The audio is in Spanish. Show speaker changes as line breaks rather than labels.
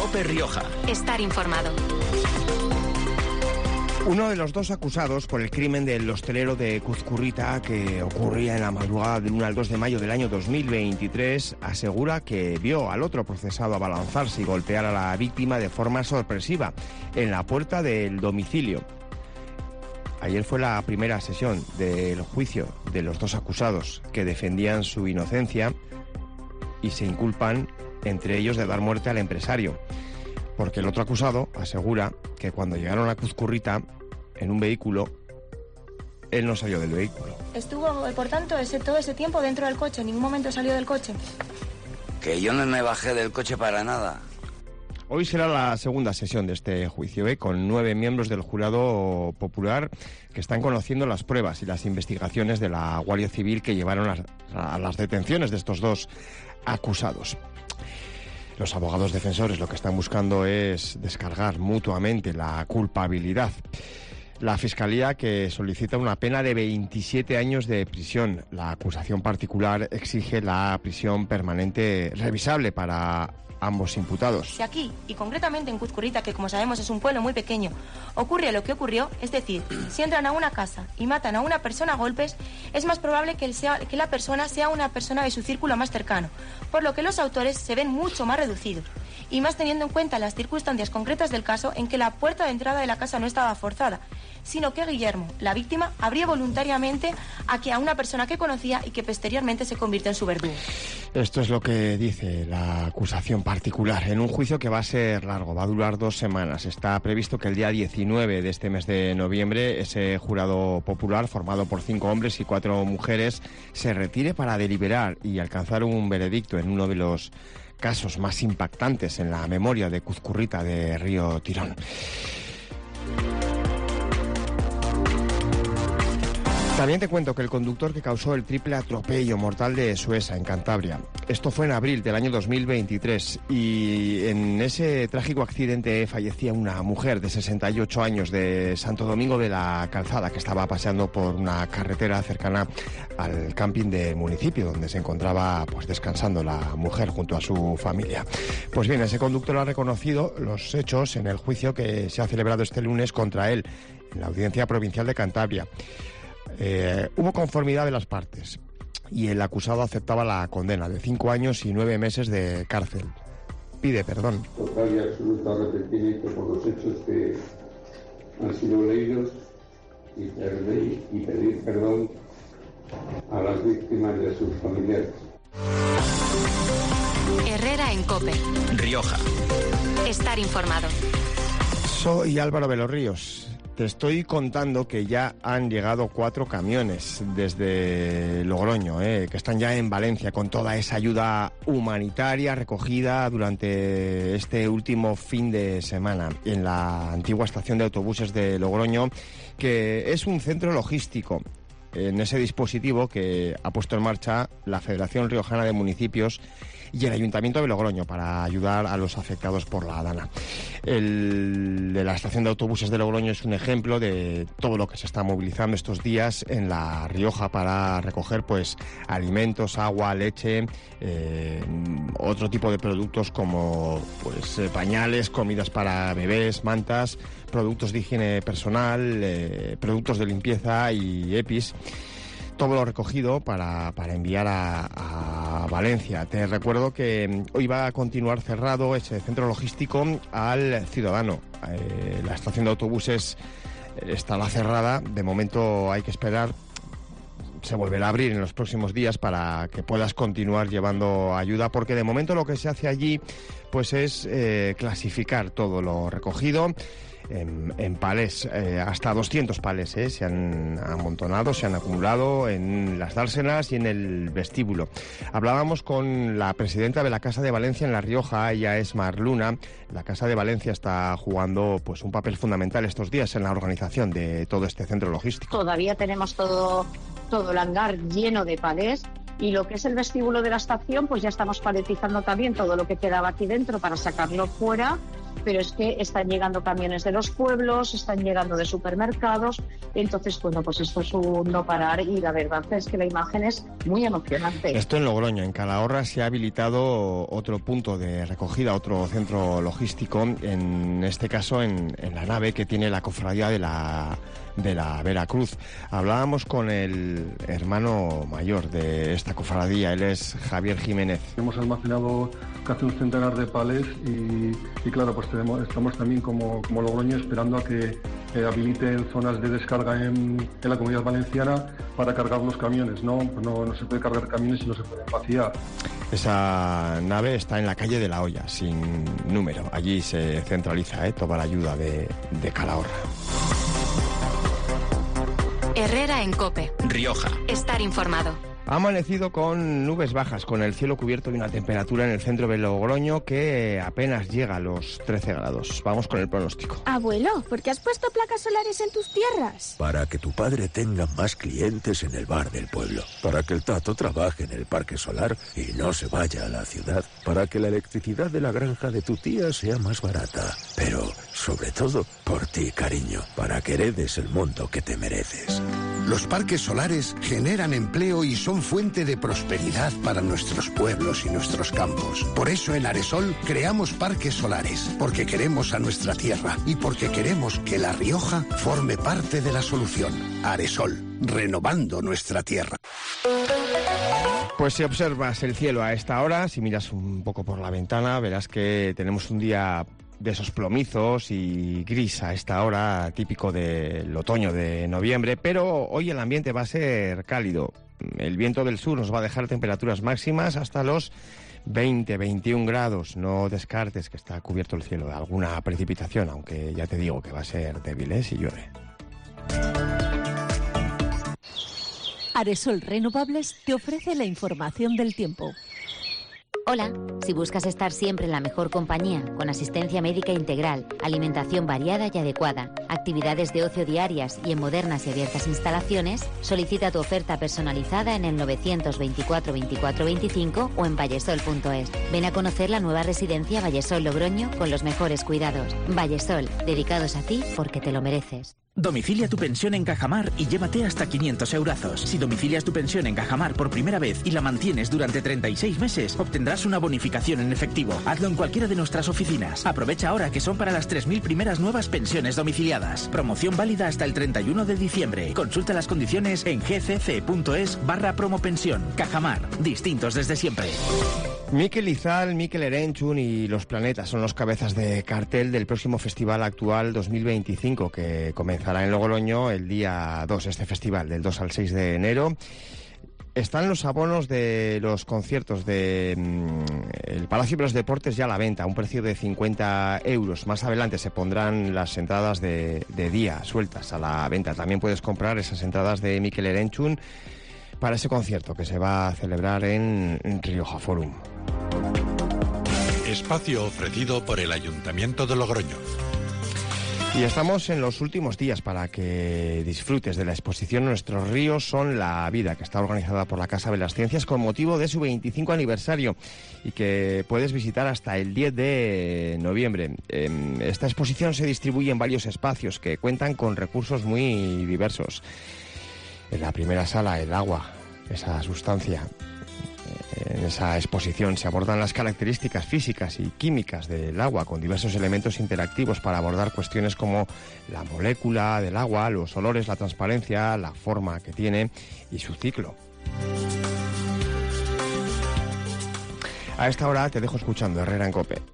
COPE Rioja.
Estar informado.
Uno de los dos acusados por el crimen del hostelero de Cuzcurrita, que ocurría en la madrugada del 1 al 2 de mayo del año 2023, asegura que vio al otro procesado abalanzarse y golpear a la víctima de forma sorpresiva en la puerta del domicilio. Ayer fue la primera sesión del juicio de los dos acusados, que defendían su inocencia y se inculpan entre ellos de dar muerte al empresario, porque el otro acusado asegura que cuando llegaron a Cuzcurrita en un vehículo, él no salió del vehículo.
Estuvo, por tanto, todo ese tiempo dentro del coche, en ningún momento salió del coche.
Que yo no me bajé del coche para nada.
Hoy será la segunda sesión de este juicio, con 9 miembros del jurado popular que están conociendo las pruebas y las investigaciones de la Guardia Civil que llevaron a las detenciones de estos dos acusados. Los abogados defensores lo que están buscando es descargar mutuamente la culpabilidad. La Fiscalía, que solicita una pena de 27 años de prisión. La acusación particular exige la prisión permanente revisable para ambos imputados.
Si aquí, y concretamente en Cuzcurrita, que como sabemos es un pueblo muy pequeño, ocurre lo que ocurrió, es decir, si entran a una casa y matan a una persona a golpes, es más probable que la persona sea una persona de su círculo más cercano, por lo que los autores se ven mucho más reducidos, y más teniendo en cuenta las circunstancias concretas del caso en que la puerta de entrada de la casa no estaba forzada, sino que Guillermo, la víctima, abrió voluntariamente a una persona que conocía y que posteriormente se convirtió en su verdugo.
Esto es lo que dice la acusación particular, en un juicio que va a ser largo, va a durar 2 semanas. Está previsto que el día 19 de este mes de noviembre ese jurado popular, formado por 5 hombres y 4 mujeres, se retire para deliberar y alcanzar un veredicto en uno de los casos más impactantes en la memoria de Cuzcurrita de Río Tirón. También te cuento que el conductor que causó el triple atropello mortal de Suesa, en Cantabria, esto fue en abril del año 2023, y en ese trágico accidente fallecía una mujer de 68 años de Santo Domingo de la Calzada, que estaba paseando por una carretera cercana al camping del municipio, donde se encontraba descansando la mujer junto a su familia. Pues bien, ese conductor ha reconocido los hechos en el juicio que se ha celebrado este lunes contra él, en la Audiencia Provincial de Cantabria. Hubo conformidad de las partes y el acusado aceptaba la condena de 5 años y 9 meses de cárcel. Pide perdón.
Total y absoluto arrepentimiento por los hechos que han sido leídos y pedir perdón a las víctimas y a sus familiares.
Herrera en COPE.
Rioja.
Estar informado.
Soy Álvaro de los Ríos. Te estoy contando que ya han llegado 4 camiones desde Logroño, que están ya en Valencia con toda esa ayuda humanitaria recogida durante este último fin de semana en la antigua estación de autobuses de Logroño, que es un centro logístico en ese dispositivo que ha puesto en marcha la Federación Riojana de Municipios y el Ayuntamiento de Logroño para ayudar a los afectados por la Dana. El de la estación de autobuses de Logroño es un ejemplo de todo lo que se está movilizando estos días en La Rioja para recoger alimentos, agua, leche, otro tipo de productos como pañales, comidas para bebés, mantas, productos de higiene personal, productos de limpieza y EPIs. Todo lo recogido para enviar a Valencia. Te recuerdo que hoy va a continuar cerrado ese centro logístico al ciudadano. La estación de autobuses estará cerrada. De momento hay que esperar. Se volverá a abrir en los próximos días para que puedas continuar llevando ayuda, porque de momento lo que se hace allí es clasificar todo lo recogido en palés, hasta 200 palés se han amontonado, se han acumulado en las dársenas y en el vestíbulo. Hablábamos con la presidenta de la Casa de Valencia en La Rioja, ella es Mar Luna. La Casa de Valencia está jugando un papel fundamental estos días en la organización de todo este centro logístico.
Todavía tenemos todo el hangar lleno de palés. Y lo que es el vestíbulo de la estación, ya estamos paletizando también todo lo que quedaba aquí dentro para sacarlo fuera pero es que están llegando camiones de los pueblos, están llegando de supermercados, entonces, bueno, pues esto es un no parar y la verdad es que la imagen es muy emocionante.
Esto en Logroño, en Calahorra se ha habilitado otro punto de recogida, otro centro logístico, en este caso en la nave que tiene la cofradía de la Veracruz. Hablábamos con el hermano mayor de esta cofradía, él es Javier Jiménez.
Hemos almacenado casi un centenar de palés y claro, pues estamos también como Logroño esperando a que habiliten zonas de descarga en la Comunidad Valenciana para cargar los camiones. No se puede cargar camiones y no se pueden vaciar.
Esa nave está en la calle de la Hoya, sin número. Allí se centraliza toda la ayuda de Calahorra.
Herrera en COPE.
Rioja.
Estar informado.
Ha amanecido con nubes bajas, con el cielo cubierto de una temperatura en el centro de Logroño que apenas llega a los 13 grados. Vamos con el pronóstico.
Abuelo, ¿por qué has puesto placas solares en tus tierras?
Para que tu padre tenga más clientes en el bar del pueblo. Para que el Tato trabaje en el parque solar y no se vaya a la ciudad. Para que la electricidad de la granja de tu tía sea más barata. Pero, sobre todo, por ti, cariño. Para que heredes el mundo que te mereces.
Los parques solares generan empleo y son fuente de prosperidad para nuestros pueblos y nuestros campos. Por eso en Aresol creamos parques solares, porque queremos a nuestra tierra y porque queremos que La Rioja forme parte de la solución. Aresol, renovando nuestra tierra.
Pues si observas el cielo a esta hora, si miras un poco por la ventana, verás que tenemos un día de esos plomizos y gris a esta hora, típico del otoño de noviembre, pero hoy el ambiente va a ser cálido. El viento del sur nos va a dejar temperaturas máximas hasta los 20-21 grados. No descartes que está cubierto el cielo de alguna precipitación, aunque ya te digo que va a ser débil, si llueve.
Aresol Renovables te ofrece la información del tiempo.
Hola, si buscas estar siempre en la mejor compañía, con asistencia médica integral, alimentación variada y adecuada, actividades de ocio diarias y en modernas y abiertas instalaciones, solicita tu oferta personalizada en el 924 24 25 o en vallesol.es. Ven a conocer la nueva residencia Vallesol Logroño con los mejores cuidados. Vallesol, dedicados a ti porque te lo mereces.
Domicilia tu pensión en Cajamar y llévate hasta 500 eurazos. Si domicilias tu pensión en Cajamar por primera vez y la mantienes durante 36 meses, obtendrás una bonificación en efectivo. Hazlo en cualquiera de nuestras oficinas. Aprovecha ahora que son para las 3.000 primeras nuevas pensiones domiciliadas. Promoción válida hasta el 31 de diciembre. Consulta las condiciones en gcc.es/promopensión. Cajamar, distintos desde siempre.
Mikel Izal, Mikel Erenchun y Los Planetas son los cabezas de cartel del próximo Festival Actual 2025, que comenzará en Logroño el día 2, este festival, del 2 al 6 de enero. Están los abonos de los conciertos de el Palacio de los Deportes ya a la venta, a un precio de 50 euros. Más adelante se pondrán las entradas de día sueltas a la venta. También puedes comprar esas entradas de Mikel Erenchun para ese concierto que se va a celebrar en Rioja Forum.
Espacio ofrecido por el Ayuntamiento de Logroño.
Y estamos en los últimos días para que disfrutes de la exposición Nuestros ríos son la vida, que está organizada por la Casa de las Ciencias con motivo de su 25 aniversario y que puedes visitar hasta el 10 de noviembre. Esta exposición se distribuye en varios espacios que cuentan con recursos muy diversos. En la primera sala, el agua, esa sustancia. En esa exposición se abordan las características físicas y químicas del agua con diversos elementos interactivos para abordar cuestiones como la molécula del agua, los olores, la transparencia, la forma que tiene y su ciclo. A esta hora te dejo escuchando Herrera en COPE.